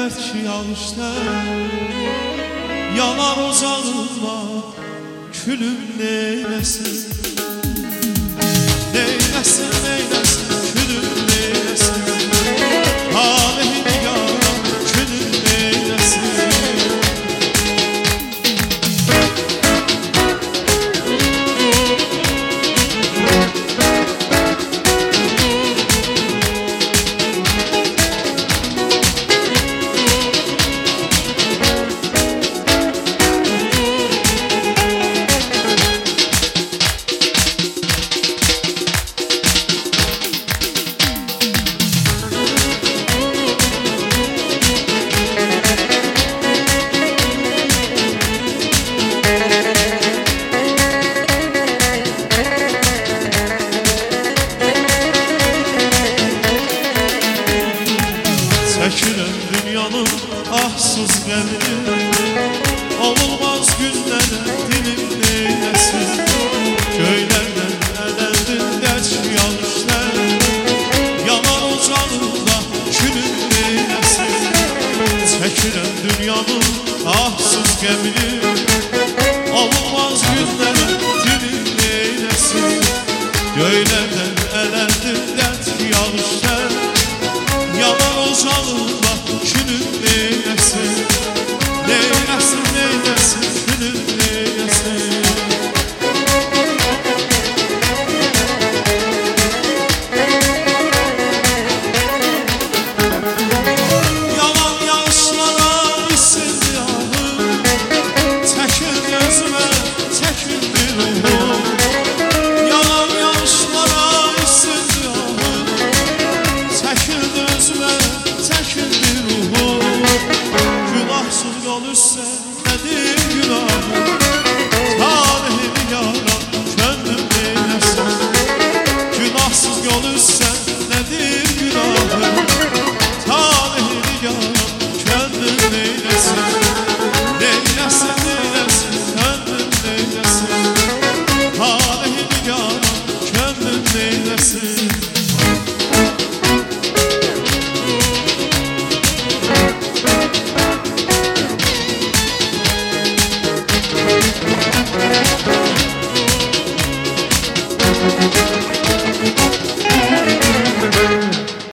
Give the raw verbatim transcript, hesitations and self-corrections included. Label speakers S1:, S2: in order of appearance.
S1: dert ki yağışlar. Yanar ocağıma külüm neylesin, neylesin, neylesin, külüm neylesin, talihim yaram külüm neylesin. Çəkirəm dünyanın ahsız qəmini, olmaz günlərə dilim neyləsin. Göylərdən ələndim dərk yağışlar, yanar ocağında külüm neyləsin. Çəkirəm dünyanın ahsız qəmini, olmaz günlərə dilim neyləsin. Göylərdən ələndim dərk yağışlar, yanar ocağında külüm neylesin, neylesin, neylesin, külüm neylesin. Yalan yağışlara isildi ahım, çəkil gözümə, çəkil bir ruhum. Yalan yağışlara isildi ahım, çəkil gözümə, çəkil bir ruhum. Günahsız yol üstə nədir günahım, talihim yaram könlüm neyləsin. Günahsız yol üstə